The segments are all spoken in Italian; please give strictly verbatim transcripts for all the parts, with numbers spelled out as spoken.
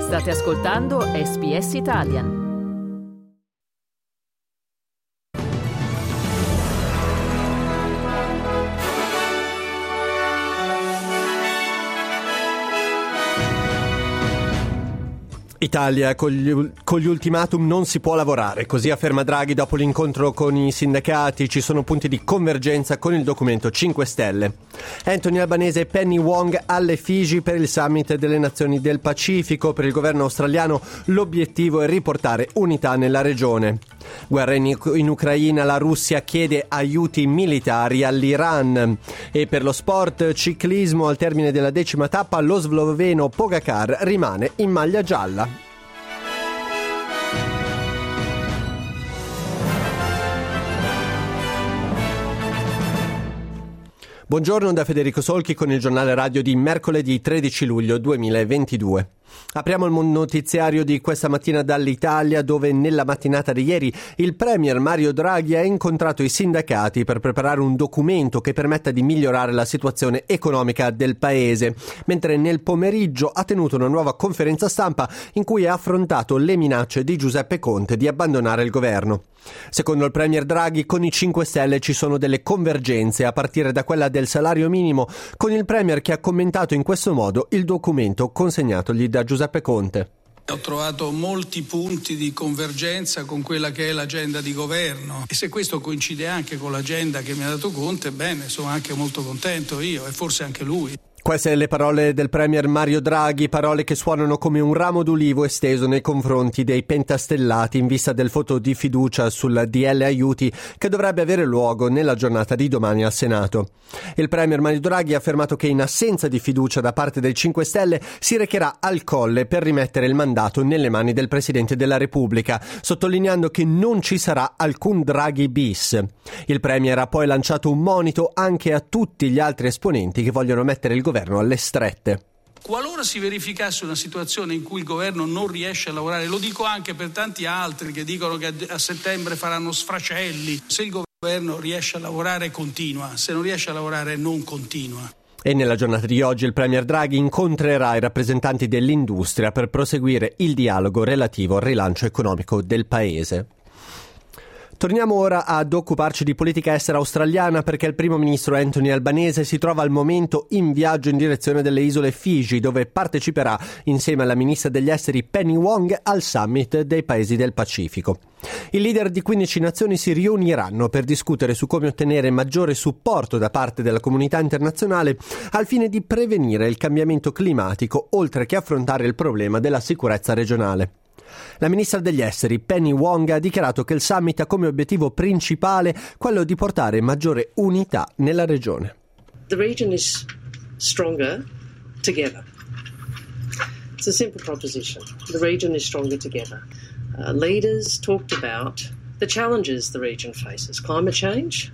State ascoltando S B S Italian. Italia, con gli, con gli ultimatum non si può lavorare, così afferma Draghi dopo l'incontro con i sindacati. Ci sono punti di convergenza con il documento cinque Stelle. Anthony Albanese e Penny Wong alle Figi per il summit delle nazioni del Pacifico. Per il governo australiano l'obiettivo è riportare unità nella regione. Guerra in, in Ucraina, la Russia chiede aiuti militari all'Iran. E per lo sport, ciclismo, al termine della decima tappa lo sloveno Pogačar rimane in maglia gialla. Buongiorno da Federico Solchi con il giornale radio di mercoledì tredici luglio duemilaventidue. Apriamo il notiziario di questa mattina dall'Italia, dove nella mattinata di ieri il premier Mario Draghi ha incontrato i sindacati per preparare un documento che permetta di migliorare la situazione economica del paese, mentre nel pomeriggio ha tenuto una nuova conferenza stampa in cui ha affrontato le minacce di Giuseppe Conte di abbandonare il governo. Secondo il premier Draghi, con i cinque Stelle ci sono delle convergenze, a partire da quella del salario minimo, con il premier che ha commentato in questo modo il documento consegnatogli da Giuseppe Conte. Ho trovato molti punti di convergenza con quella che è l'agenda di governo, e se questo coincide anche con l'agenda che mi ha dato Conte, bene, sono anche molto contento io e forse anche lui. Queste le parole del premier Mario Draghi, parole che suonano come un ramo d'ulivo esteso nei confronti dei pentastellati in vista del voto di fiducia sul D L aiuti che dovrebbe avere luogo nella giornata di domani al Senato. Il premier Mario Draghi ha affermato che in assenza di fiducia da parte dei cinque Stelle si recherà al Colle per rimettere il mandato nelle mani del Presidente della Repubblica, sottolineando che non ci sarà alcun Draghi bis. Il premier ha poi lanciato un monito anche a tutti gli altri esponenti che vogliono mettere il governo alle strette. Qualora si verificasse una situazione in cui il governo non riesce a lavorare, lo dico anche per tanti altri che dicono che a settembre faranno sfracelli, se il governo riesce a lavorare continua, se non riesce a lavorare non continua. E nella giornata di oggi il premier Draghi incontrerà i rappresentanti dell'industria per proseguire il dialogo relativo al rilancio economico del paese. Torniamo ora ad occuparci di politica estera australiana, perché il primo ministro Anthony Albanese si trova al momento in viaggio in direzione delle isole Figi, dove parteciperà insieme alla ministra degli esteri Penny Wong al summit dei paesi del Pacifico. I leader di quindici nazioni si riuniranno per discutere su come ottenere maggiore supporto da parte della comunità internazionale al fine di prevenire il cambiamento climatico, oltre che affrontare il problema della sicurezza regionale. La ministra degli esteri Penny Wong ha dichiarato che il summit ha come obiettivo principale quello di portare maggiore unità nella regione. The region is stronger together. It's a simple proposition. The region is stronger together. Uh, leaders talked about the challenges the region faces: climate change,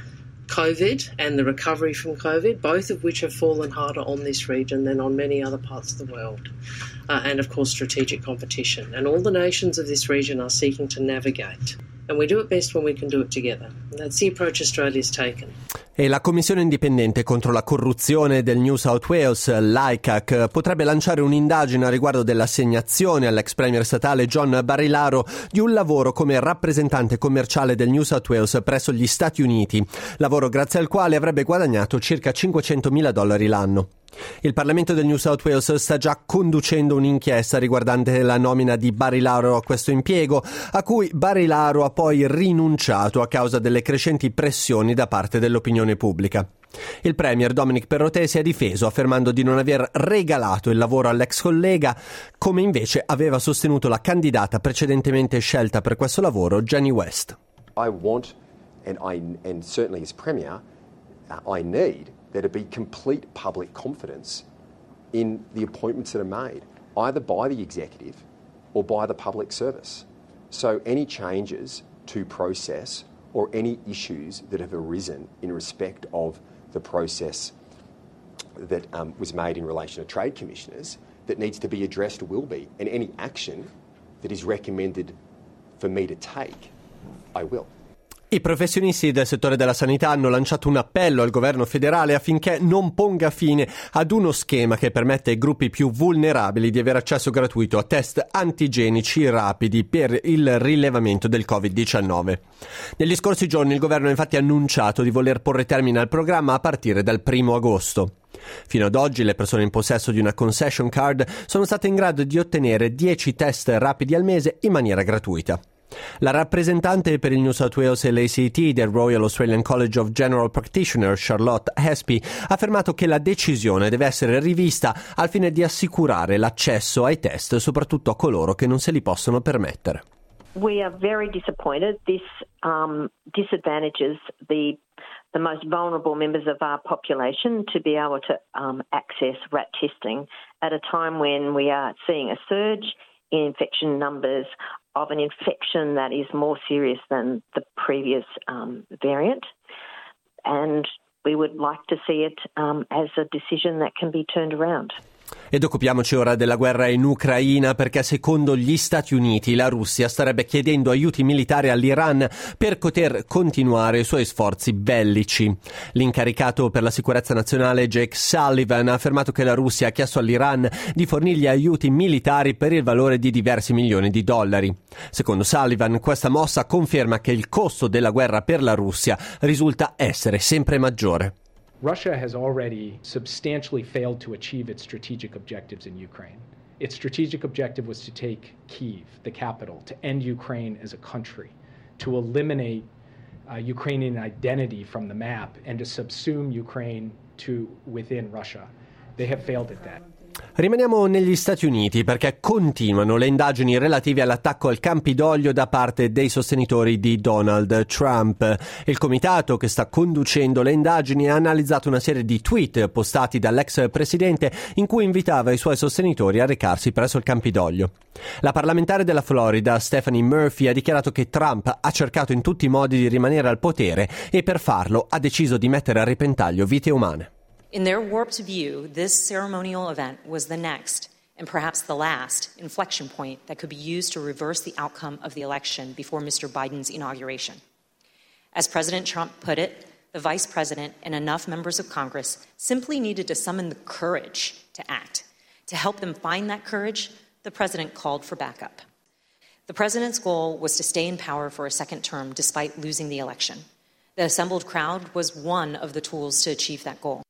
COVID and the recovery from COVID, both of which have fallen harder on this region than on many other parts of the world. Uh, and of course strategic competition. And all the nations of this region are seeking to navigate. And we do it best when we can do it together. And that's the approach Australia's taken. E la Commissione indipendente contro la corruzione del New South Wales, l'I C A C, potrebbe lanciare un'indagine a riguardo dell'assegnazione all'ex premier statale John Barilaro di un lavoro come rappresentante commerciale del New South Wales presso gli Stati Uniti, lavoro grazie al quale avrebbe guadagnato circa cinquecentomila dollari l'anno. Il Parlamento del New South Wales sta già conducendo un'inchiesta riguardante la nomina di Barilaro a questo impiego, a cui Barilaro ha poi rinunciato a causa delle crescenti pressioni da parte dell'opinione pubblica. Il premier Dominic Perrottet si è difeso affermando di non aver regalato il lavoro all'ex collega, come invece aveva sostenuto la candidata precedentemente scelta per questo lavoro, Jenny West. I want, and, I, and certainly as premier, uh, I need there to be complete public confidence in the appointments that are made, either by the executive or by the public service. So any changes to process or any issues that have arisen in respect of the process that um, was made in relation to trade commissioners that needs to be addressed will be, and any action that is recommended for me to take, I will. I professionisti del settore della sanità hanno lanciato un appello al governo federale affinché non ponga fine ad uno schema che permette ai gruppi più vulnerabili di avere accesso gratuito a test antigenici rapidi per il rilevamento del covid diciannove. Negli scorsi giorni il governo ha infatti annunciato di voler porre termine al programma a partire dal primo agosto. Fino ad oggi le persone in possesso di una concession card sono state in grado di ottenere dieci test rapidi al mese in maniera gratuita. La rappresentante per il New South Wales e l'A C T del Royal Australian College of General Practitioners, Charlotte Hespy, ha affermato che la decisione deve essere rivista al fine di assicurare l'accesso ai test soprattutto a coloro che non se li possono permettere. We are very disappointed. This um, disadvantages the the most vulnerable members of our population to be able to um, access rat testing at a time when we are seeing a surge in infection numbers of an infection that is more serious than the previous um, variant. And we would like to see it um, as a decision that can be turned around. Ed occupiamoci ora della guerra in Ucraina, perché secondo gli Stati Uniti la Russia starebbe chiedendo aiuti militari all'Iran per poter continuare i suoi sforzi bellici. L'incaricato per la sicurezza nazionale Jake Sullivan ha affermato che la Russia ha chiesto all'Iran di fornirgli aiuti militari per il valore di diversi milioni di dollari. Secondo Sullivan, questa mossa conferma che il costo della guerra per la Russia risulta essere sempre maggiore. Russia has already substantially failed to achieve its strategic objectives in Ukraine. Its strategic objective was to take Kyiv, the capital, to end Ukraine as a country, to eliminate uh, Ukrainian identity from the map, and to subsume Ukraine to within Russia. They have failed at that. Rimaniamo negli Stati Uniti perché continuano le indagini relative all'attacco al Campidoglio da parte dei sostenitori di Donald Trump. Il comitato che sta conducendo le indagini ha analizzato una serie di tweet postati dall'ex presidente in cui invitava i suoi sostenitori a recarsi presso il Campidoglio. La parlamentare della Florida, Stephanie Murphy, ha dichiarato che Trump ha cercato in tutti i modi di rimanere al potere e per farlo ha deciso di mettere a repentaglio vite umane. In their warped view, this ceremonial event was the next, and perhaps the last, inflection point that could be used to reverse the outcome of the election before Mister Biden's inauguration. As President Trump put it, the Vice President and enough members of Congress simply needed to summon the courage to act. To help them find that courage, the President called for backup. The President's goal was to stay in power for a second term despite losing the election. The assembled crowd was one of the tools to achieve that goal.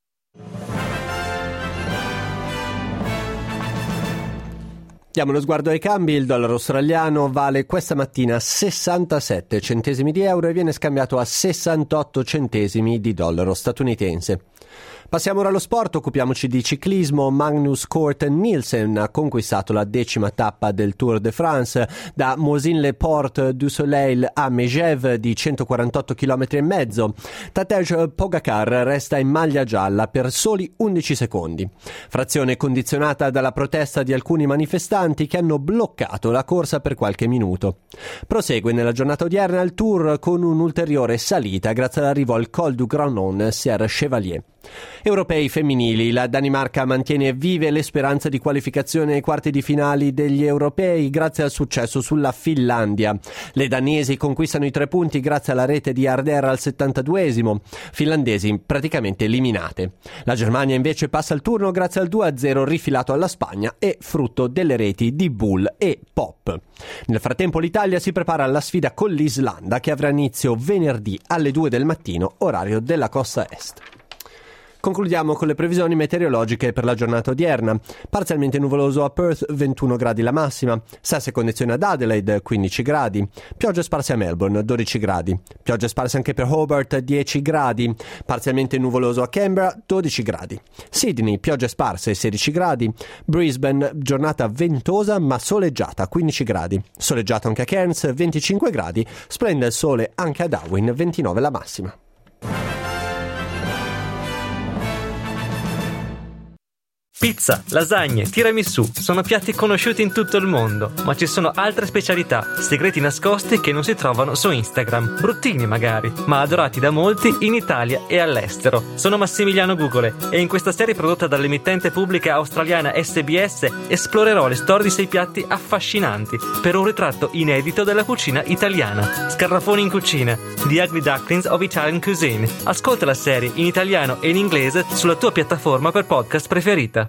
Diamo uno sguardo ai cambi. Il dollaro australiano vale questa mattina sessantasette centesimi di euro e viene scambiato a sessantotto centesimi di dollaro statunitense. Passiamo ora allo sport, occupiamoci di ciclismo. Magnus Cort Nielsen ha conquistato la decima tappa del Tour de France da Mosin-les-Portes du Soleil a Megève di centoquarantotto chilometri e mezzo. Tadej Pogacar resta in maglia gialla per soli undici secondi. Frazione condizionata dalla protesta di alcuni manifestanti che hanno bloccato la corsa per qualche minuto. Prosegue nella giornata odierna il Tour con un'ulteriore salita grazie all'arrivo al Col du Granon-Sierre Chevalier. Europei femminili. La Danimarca mantiene vive le speranze di qualificazione ai quarti di finali degli europei grazie al successo sulla Finlandia. Le danesi conquistano i tre punti grazie alla rete di Arder al settantaduesimo, finlandesi praticamente eliminate. La Germania invece passa il turno grazie al due a zero rifilato alla Spagna e frutto delle reti di Bull e Pop. Nel frattempo l'Italia si prepara alla sfida con l'Islanda che avrà inizio venerdì alle due del mattino, orario della costa est. Concludiamo con le previsioni meteorologiche per la giornata odierna. Parzialmente nuvoloso a Perth, ventuno gradi la massima. Stesse condizioni ad Adelaide, quindici gradi. Piogge sparse a Melbourne, dodici gradi. Piogge sparse anche per Hobart, dieci gradi. Parzialmente nuvoloso a Canberra, dodici gradi. Sydney, piogge sparse, sedici gradi. Brisbane, giornata ventosa ma soleggiata, quindici gradi. Soleggiato anche a Cairns, venticinque gradi. Splende il sole anche a Darwin, ventinove la massima. Pizza, lasagne, tiramisù sono piatti conosciuti in tutto il mondo, ma ci sono altre specialità, segreti nascosti che non si trovano su Instagram, bruttini magari, ma adorati da molti in Italia e all'estero. Sono Massimiliano Gugole e in questa serie prodotta dall'emittente pubblica australiana S B S esplorerò le storie di sei piatti affascinanti per un ritratto inedito della cucina italiana. Scarafoni in cucina, The Ugly Ducklings of Italian Cuisine. Ascolta la serie in italiano e in inglese sulla tua piattaforma per podcast preferita.